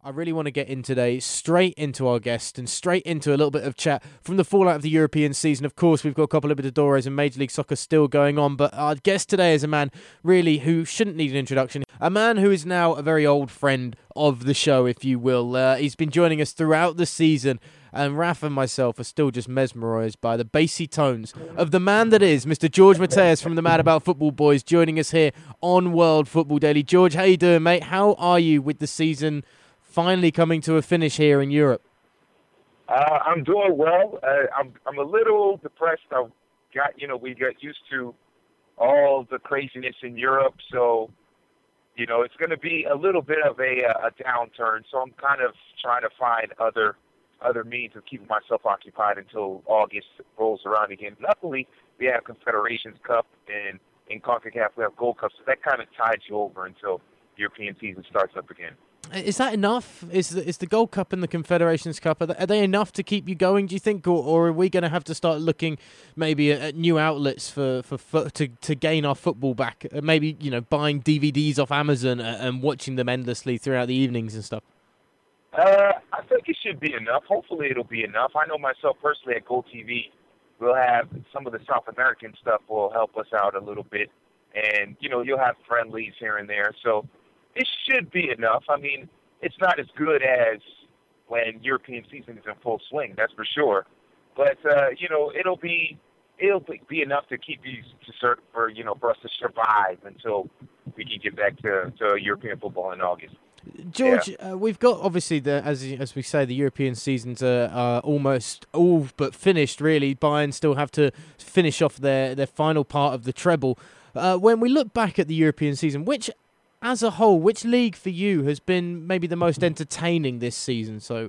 I really want to get in today straight into our guest and straight into a little bit of chat from the fallout of the European season. Of course, we've got a couple of Libertadores and Major League Soccer still going on, but our guest today is a man really who shouldn't need an introduction. A man who is now a very old friend of the show, if you will. He's been joining us throughout the season, and Raf and myself are still just mesmerised by the bassy tones of the man that is Mr. George Mateus from the Mad About Football Boys, joining us here on World Football Daily. George, how you doing, mate? How are you with the season finally coming to a finish here in Europe? I'm doing well. I'm a little depressed. We got used to all the craziness in Europe, so it's going to be a little bit of a downturn. So I'm kind of trying to find other means of keeping myself occupied until August rolls around again. Luckily, we have Confederations Cup, and in CONCACAF we have Gold Cup, so that kind of tides you over until European season starts up again. Is that enough? Is the Gold Cup and the Confederations Cup, are they enough to keep you going, do you think? Or are we going to have to start looking maybe at new outlets to gain our football back? Maybe, buying DVDs off Amazon and watching them endlessly throughout the evenings and stuff? I think it should be enough. Hopefully it'll be enough. I know myself personally at Gold TV, we'll have some of the South American stuff will help us out a little bit. And, you'll have friendlies here and there. So it should be enough. I mean, it's not as good as when European season is in full swing, that's for sure. But it'll be enough to keep you for us to survive until we can get back to European football in August. George, Yeah. we've got obviously as we say, the European seasons are almost all but finished. Really, Bayern still have to finish off their final part of the treble. When we look back at the European season, as a whole, which league for you has been maybe the most entertaining this season? So,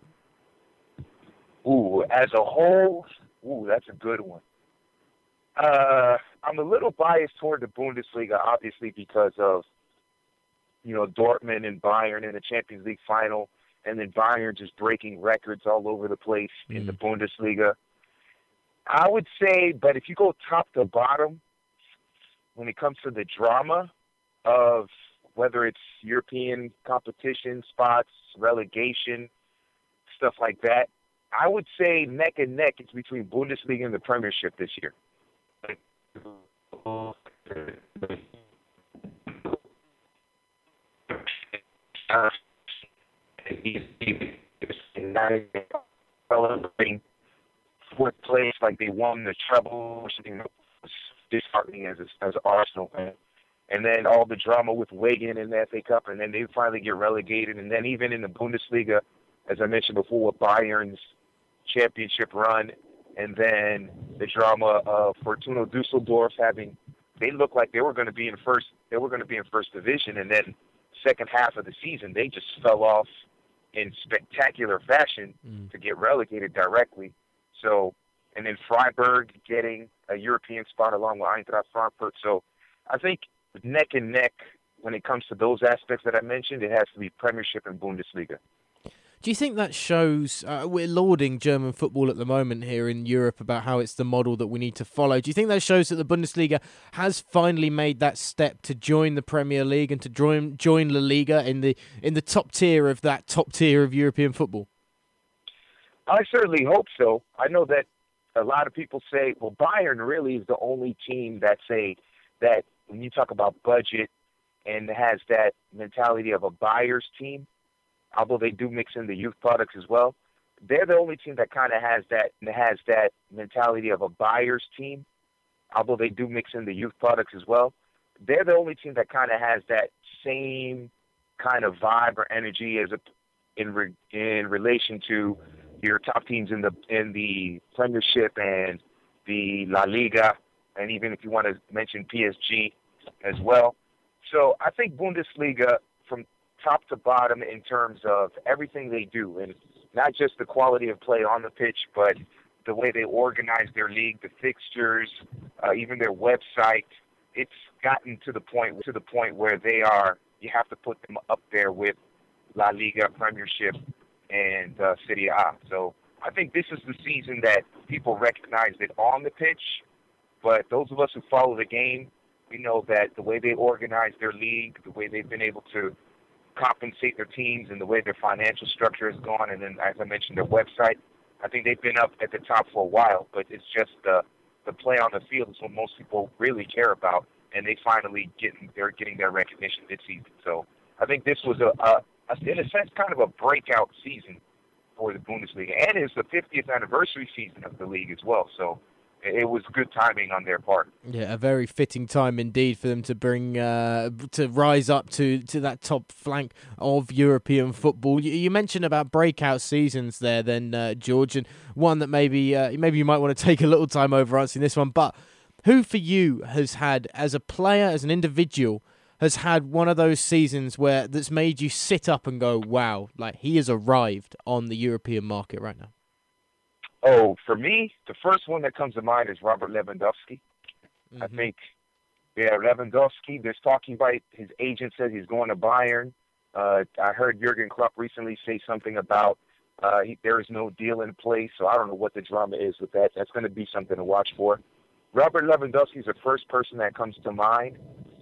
As a whole, that's a good one. I'm a little biased toward the Bundesliga, obviously, because of Dortmund and Bayern in the Champions League final, and then Bayern just breaking records all over the place in the Bundesliga. I would say, but if you go top to bottom, when it comes to the drama of whether it's European competition spots, relegation, stuff like that, I would say neck and neck it's between Bundesliga and the Premiership this year. Celebrating fourth place like they won the treble or something disheartening as an Arsenal fan. And then all the drama with Wigan in the FA Cup, and then they finally get relegated. And then even in the Bundesliga, as I mentioned before, with Bayern's championship run, and then the drama of Fortuna Dusseldorf they looked like they were going to be in first division, and then second half of the season they just fell off in spectacular fashion to get relegated directly. So, and then Freiburg getting a European spot along with Eintracht Frankfurt. So, I think neck and neck when it comes to those aspects that I mentioned, it has to be Premiership and Bundesliga. do you think that shows we're lauding German football at the moment here in Europe about how it's the model that we need to follow? Do you think that shows that the Bundesliga has finally made that step to join the Premier League and to join La Liga in the top tier of that top tier of European football? I certainly hope so. I know that a lot of people say, well, Bayern really is the only team that when you talk about budget and has that mentality of a buyer's team, although they do mix in the youth products as well, they're the only team that kind of has that mentality of a buyer's team, although they do mix in the youth products as well. They're the only team that kind of has that same kind of vibe or energy in relation to your top teams in the Premiership and the La Liga, and even if you want to mention PSG as well. So I think Bundesliga, from top to bottom in terms of everything they do, and not just the quality of play on the pitch, but the way they organize their league, the fixtures, even their website, it's gotten to the point where you have to put them up there with La Liga, Premiership, and Serie A. So I think this is the season that people recognized it on the pitch, but those of us who follow the game, we know that the way they organize their league, the way they've been able to compensate their teams and the way their financial structure has gone. And then, as I mentioned, their website. I think they've been up at the top for a while, but it's just the play on the field is what most people really care about, and they're getting their recognition this season. So I think this was in a sense, kind of a breakout season for the Bundesliga, and it's the 50th anniversary season of the league as well. So it was good timing on their part. Yeah, a very fitting time indeed for them to bring to rise up to that top flank of European football. You mentioned about breakout seasons there, then George, and one that maybe you might want to take a little time over answering this one. But who for you has had, as a player, as an individual, has had one of those seasons where that's made you sit up and go, "Wow, like he has arrived on the European market right now"? Oh, for me, the first one that comes to mind is Robert Lewandowski. Mm-hmm. I think, Lewandowski, there's talking about his agent says he's going to Bayern. I heard Jurgen Klopp recently say something about there is no deal in place, so I don't know what the drama is with that. That's going to be something to watch for. Robert Lewandowski is the first person that comes to mind.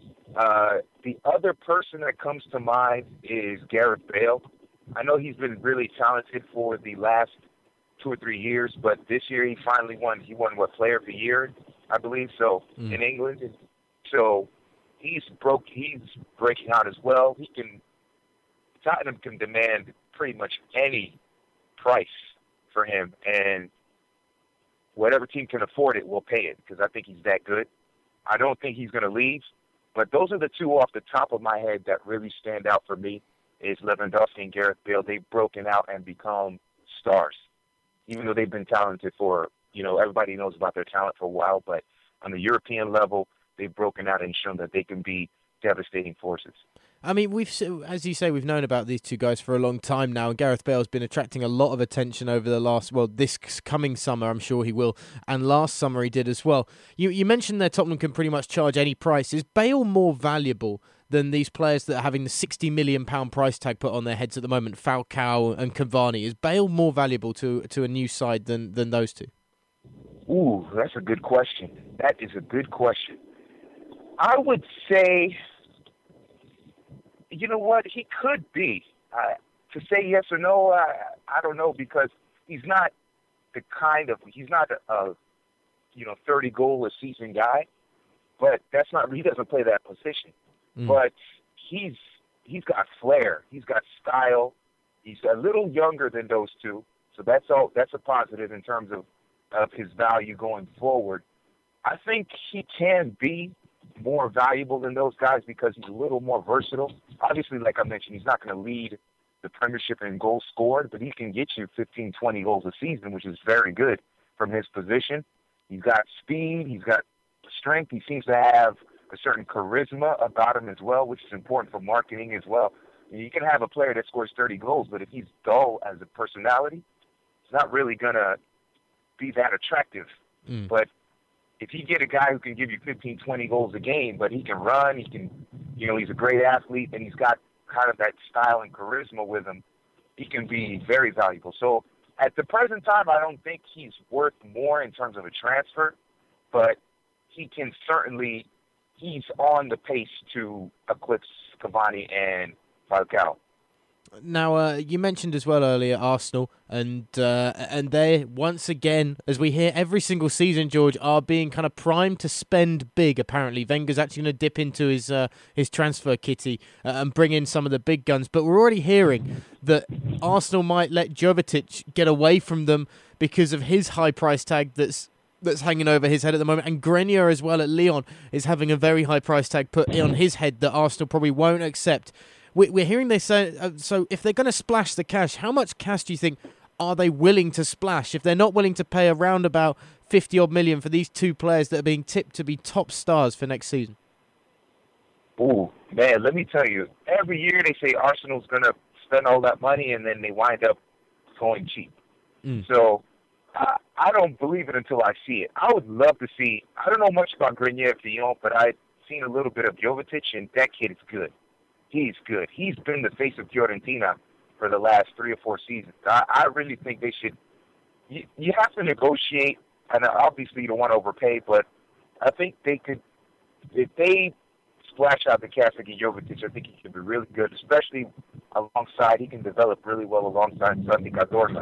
The other person that comes to mind is Gareth Bale. I know he's been really talented for the last 2 or 3 years, but this year he finally won. He won Player of the Year, I believe, so in England. So he's breaking out as well. Tottenham can demand pretty much any price for him, and whatever team can afford it will pay it because I think he's that good. I don't think he's going to leave, but those are the two off the top of my head that really stand out for me is Lewandowski and Gareth Bale. They've broken out and become stars. Even though they've been talented for, everybody knows about their talent for a while, but on the European level, they've broken out and shown that they can be devastating forces. I mean, as you say, we've known about these two guys for a long time now, and Gareth Bale's been attracting a lot of attention over this coming summer, I'm sure he will, and last summer he did as well. You mentioned that Tottenham can pretty much charge any price. Is Bale more valuable than these players that are having the £60 million price tag put on their heads at the moment, Falcao and Cavani? Is Bale more valuable to a new side than those two? Ooh, that's a good question. That is a good question. I would say, you know what, he could be. To say yes or no, I don't know, because he's not a 30 goal a season guy, but he doesn't play that position. But he's got flair. He's got style. He's a little younger than those two, so that's a positive in terms of his value going forward. I think he can be more valuable than those guys because he's a little more versatile. Obviously, like I mentioned, he's not going to lead the Premiership in goals scored, but he can get you 15, 20 goals a season, which is very good from his position. He's got speed. He's got strength. He seems to have a certain charisma about him as well, which is important for marketing as well. You can have a player that scores 30 goals, but if he's dull as a personality, it's not really going to be that attractive. But if you get a guy who can give you 15, 20 goals a game, but he can run, he's a great athlete, and he's got kind of that style and charisma with him, he can be very valuable. So at the present time, I don't think he's worth more in terms of a transfer, but he's on the pace to eclipse Cavani and Falcao. Now, you mentioned as well earlier Arsenal, and they once again, as we hear every single season, George, are being kind of primed to spend big. Apparently, Wenger's actually going to dip into his transfer kitty and bring in some of the big guns. But we're already hearing that Arsenal might let Jovetic get away from them because of his high price tag that's hanging over his head at the moment. And Grenier as well at Lyon is having a very high price tag put on his head that Arsenal probably won't accept. We're hearing they say, so if they're going to splash the cash, how much cash do you think are they willing to splash? If they're not willing to pay around about 50-odd million for these two players that are being tipped to be top stars for next season? Ooh, man, let me tell you, every year they say Arsenal's going to spend all that money and then they wind up going cheap. So I don't believe it until I see it. I would love to see, I don't know much about Grenier at Lyon, but I've seen a little bit of Jovetic, and that kid is good. He's good. He's been the face of Fiorentina for the last 3 or 4 seasons. I really think they should. You have to negotiate, and obviously you don't want to overpay, but I think they could, if they splash out the cash to get Jovetic. I think he can be really good, especially alongside. He can develop really well alongside Santi Cazorla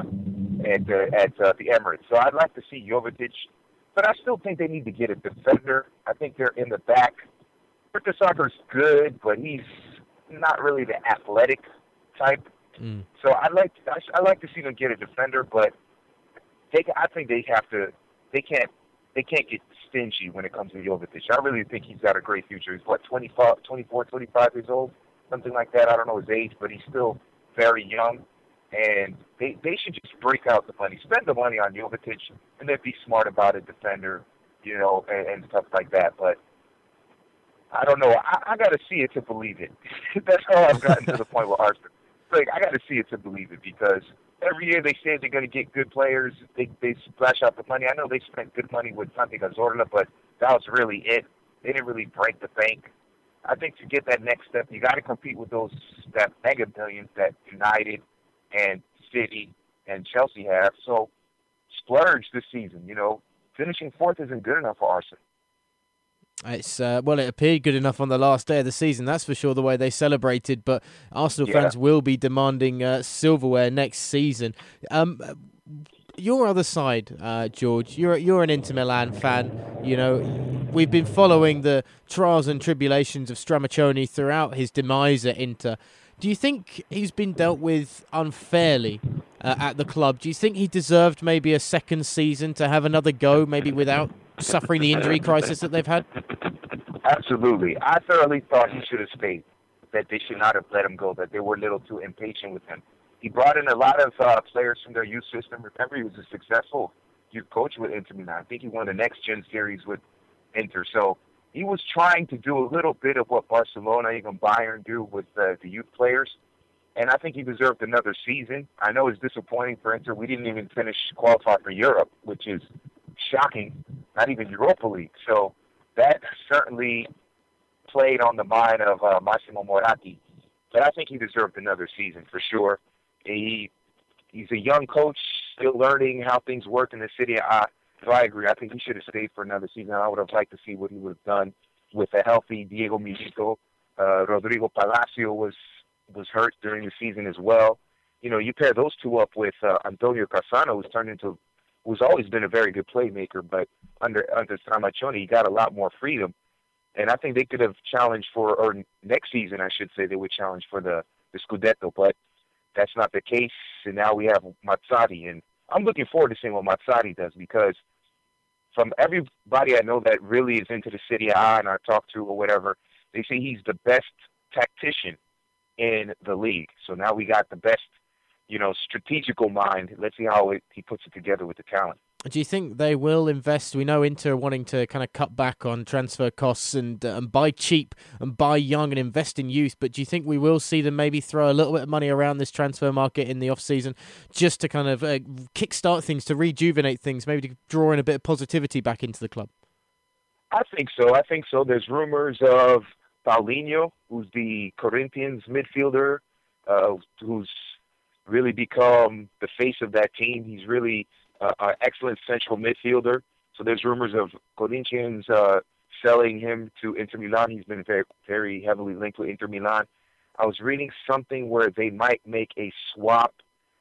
at the Emirates. So I'd like to see Jovetic, but I still think they need to get a defender. I think they're in the back. Mertesager's good, but he's not really the athletic type. So I'd like to see them get a defender, but I think they have to. They can't get stingy when it comes to Jovetic. I really think he's got a great future. He's, 24, 25 years old, something like that. I don't know his age, but he's still very young. And they should just break out the money, spend the money on Jovetic, and then be smart about a defender, and stuff like that. But I don't know. I got to see it to believe it. That's how I've gotten to the point with Arsenal. Like, I got to see it to believe it, because every year they say they're going to get good players. They splash out the money. I know they spent good money with Santi Cazorla, but that was really it. They didn't really break the bank. I think to get that next step, you got to compete with that mega millions that United and City and Chelsea have. So splurge this season. Finishing fourth isn't good enough for Arsenal. It's it appeared good enough on the last day of the season, that's for sure, the way they celebrated, but Arsenal fans will be demanding silverware next season. Your other side, George, you're an Inter Milan fan. We've been following the trials and tribulations of Stramaccioni throughout his demise at Inter. Do you think he's been dealt with unfairly at the club? Do you think he deserved maybe a second season to have another go, maybe without suffering the injury crisis that they've had? Absolutely. I thoroughly thought he should have stayed, that they should not have let him go, that they were a little too impatient with him. He brought in a lot of players from their youth system. Remember, he was a successful youth coach with Inter Milan. I think he won the Next Gen series with Inter. So he was trying to do a little bit of what Barcelona, even Bayern, do with the youth players. And I think he deserved another season. I know it's disappointing for Inter. We didn't even qualify for Europe, which is shocking. Not even Europa League. So that certainly played on the mind of Massimo Moratti. But I think he deserved another season for sure. He's a young coach, still learning how things work in the Serie A. So I agree. I think he should have stayed for another season. I would have liked to see what he would have done with a healthy Diego Milito. Rodrigo Palacio was hurt during the season as well. You pair those two up with Antonio Cassano, who's always been a very good playmaker, but under Stramaccioni, he got a lot more freedom. And I think they could have challenged or next season, I should say, they would challenge for the Scudetto, but that's not the case. And now we have Mazzarri, and I'm looking forward to seeing what Mazzarri does, because from everybody I know that really is into the Serie A and I talk to or whatever, they say he's the best tactician in the league. So now we got the best, strategical mind. Let's see how he puts it together with the talent. Do you think they will invest? We know Inter are wanting to kind of cut back on transfer costs and buy cheap and buy young and invest in youth, but do you think we will see them maybe throw a little bit of money around this transfer market in the off-season just to kind of kickstart things, to rejuvenate things, maybe to draw in a bit of positivity back into the club? I think so. There's rumors of Paulinho, who's the Corinthians midfielder, who's really become the face of that team. He's really an excellent central midfielder. So there's rumors of Corinthians selling him to Inter Milan. He's been very, very heavily linked with Inter Milan. I was reading something where they might make a swap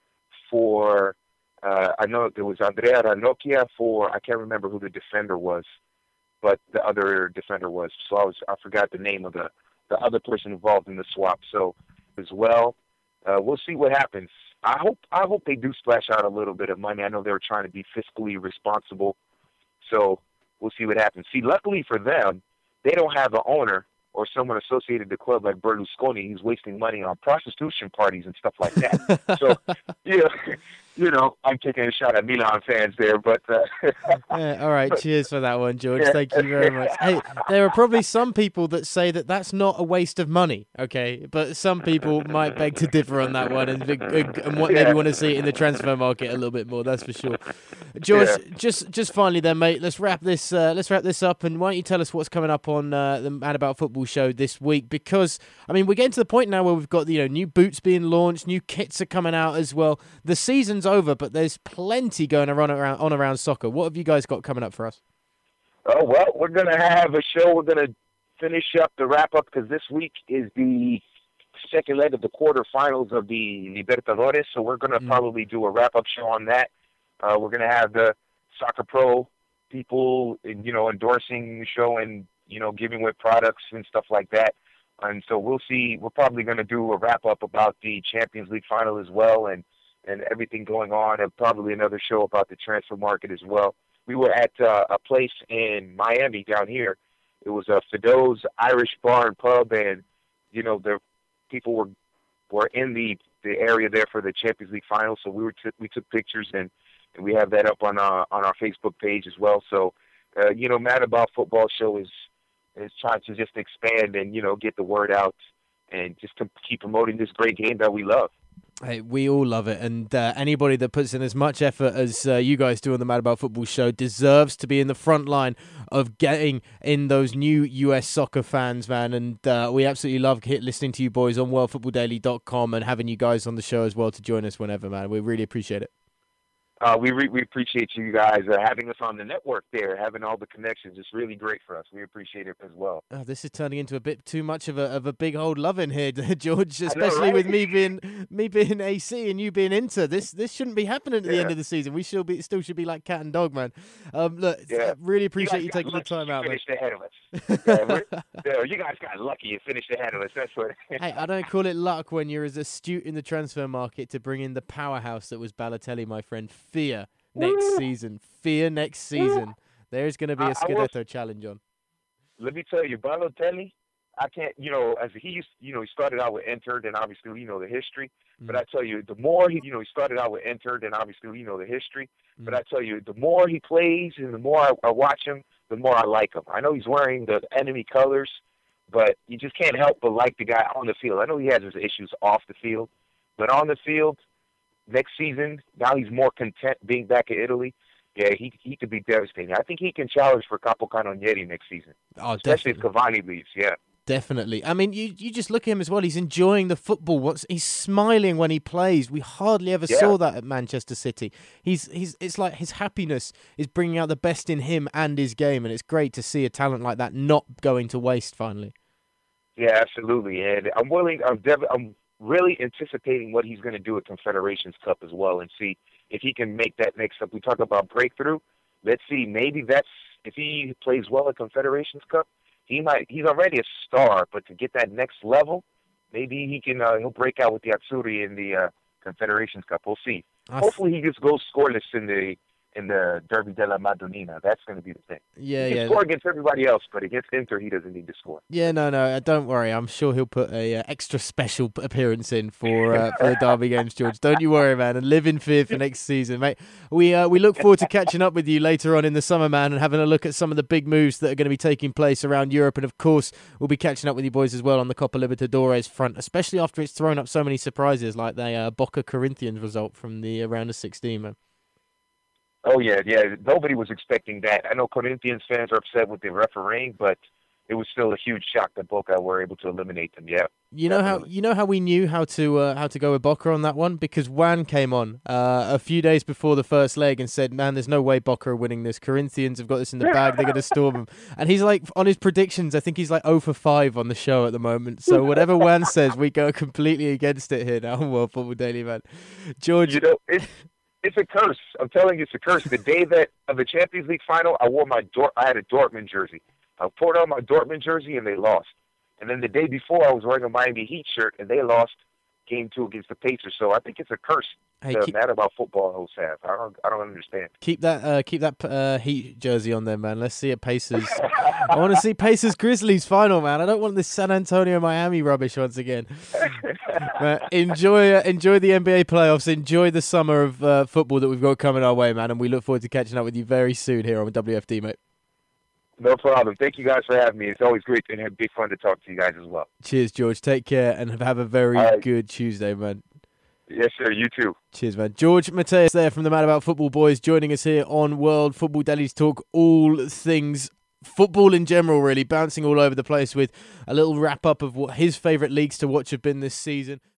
for, I know there was Andrea Ranocchia for, I can't remember who the defender was, but the other defender was. So I forgot the name of the other person involved in the swap. So as well, we'll see what happens. I hope they do splash out a little bit of money. I know they were trying to be fiscally responsible, so we'll see what happens. See, luckily for them, they don't have an owner or someone associated with the club like Berlusconi who's wasting money on prostitution parties and stuff like that. So, I'm taking a shot at Milan fans there, but... Yeah, all right, cheers for that one, George. Yeah. Thank you very much. Hey, there are probably some people that say that that's not a waste of money, okay? But some people might beg to differ on that one and maybe want to see it in the transfer market a little bit more, that's for sure. George, just finally then, mate, let's wrap this up, and why don't you tell us what's coming up on the Mad About Football show this week? Because, I mean, we're getting to the point now where we've got new boots being launched, new kits are coming out as well. The season's over, but there's plenty going around soccer. What have you guys got coming up for us? Oh, well, we're going to have a show. We're going to finish up the wrap up because this week is the second leg of the quarterfinals of the Libertadores. So we're going to probably do a wrap up show on that. We're going to have the Soccer Pro people, endorsing the show and, giving away products and stuff like that. And so we'll see. We're probably going to do a wrap up about the Champions League final as well and everything going on, and probably another show about the transfer market as well. We were at a place in Miami down here. It was a Fido's Irish Bar and Pub, and the people were in the area there for the Champions League final. So we took pictures and we have that up on our Facebook page as well. So Mad About Football show is trying to just expand and get the word out and just to keep promoting this great game that we love. Hey, we all love it, and anybody that puts in as much effort as you guys do on the Mad About Football show deserves to be in the front line of getting in those new US soccer fans, man. And we absolutely love listening to you boys on worldfootballdaily.com and having you guys on the show as well to join us whenever, man. We really appreciate it. We appreciate you guys having us on the network there, having all the connections. It's really great for us. We appreciate it as well. Oh, this is turning into a bit too much of a big old love in here, George. Especially know, right? with me being AC and you being Inter. This shouldn't be happening at the end of the season. We still should be like cat and dog, man. Look, really appreciate you taking the time out. Finished ahead of us. You guys got lucky. You finished ahead of us. That's what. Hey, I don't call it luck when you're as astute in the transfer market to bring in the powerhouse that was Balotelli, my friend. Fear next season. There's going to be a Scudetto challenge on. Let me tell you, Balotelli, I can't, as he used, he started out with Inter, then obviously, the history. But I tell you, the more he started out with Inter, then obviously, the history. But I tell you, the more he plays and the more I watch him, the more I like him. I know he's wearing the enemy colors, but you just can't help but like the guy on the field. I know he has his issues off the field, but on the field, next season, now he's more content being back in Italy. Yeah, he could be devastating. I think he can challenge for Capo Canonieri next season. Oh, especially if Cavani leaves, yeah. Definitely. I mean, you just look at him as well. He's enjoying the football. He's smiling when he plays. We hardly ever saw that at Manchester City. It's like his happiness is bringing out the best in him and his game, and it's great to see a talent like that not going to waste finally. Yeah, absolutely. And I'm really anticipating what he's going to do at Confederations Cup as well, and see if he can make that next step. We talk about breakthrough. Let's see. Maybe if he plays well at Confederations Cup, he's already a star, but to get that next level, maybe he can he'll break out with the Azzurri in the Confederations Cup. We'll see. Hopefully he just goes scoreless in the Derby della Madonnina. That's going to be the thing. He can score against everybody else, but against Inter, he doesn't need to score. Yeah, no, don't worry. I'm sure he'll put a extra special appearance in for the Derby games, George. Don't you worry, man, and live in fear for next season, mate. We look forward to catching up with you later on in the summer, man, and having a look at some of the big moves that are going to be taking place around Europe. And, of course, we'll be catching up with you boys as well on the Copa Libertadores front, especially after it's thrown up so many surprises like the Boca Corinthians result from the round of 16, man. Oh, yeah. Nobody was expecting that. I know Corinthians fans are upset with the refereeing, but it was still a huge shock that Boca were able to eliminate them. Yeah. You know how we knew how to go with Boca on that one? Because Juan came on a few days before the first leg and said, man, there's no way Boca are winning this. Corinthians have got this in the bag. They're going to storm them. And he's like, on his predictions, I think he's like 0 for 5 on the show at the moment. So whatever Juan says, we go completely against it here now on World Football Daily, man. George... It's a curse. I'm telling you, it's a curse. The day of the Champions League final, I had a Dortmund jersey. I poured on my Dortmund jersey, and they lost. And then the day before, I was wearing a Miami Heat shirt, and they lost Game 2 against the Pacers. So I think it's a curse. Mad About Football hosts have. I don't understand. Keep that Heat jersey on there, man. Let's see it Pacers. I want to see Pacers Grizzlies final, man. I don't want this San Antonio Miami rubbish once again. Enjoy the NBA playoffs. Enjoy the summer of football that we've got coming our way, man. And we look forward to catching up with you very soon here on WFD, mate. No problem. Thank you guys for having me. It's always great and have big fun to talk to you guys as well. Cheers, George. Take care and have a very good Tuesday, man. Yes, sir. You too. Cheers, man. George Mateus there from the Mad About Football boys joining us here on World Football Daily to talk all things football in general, really, bouncing all over the place with a little wrap-up of what his favourite leagues to watch have been this season.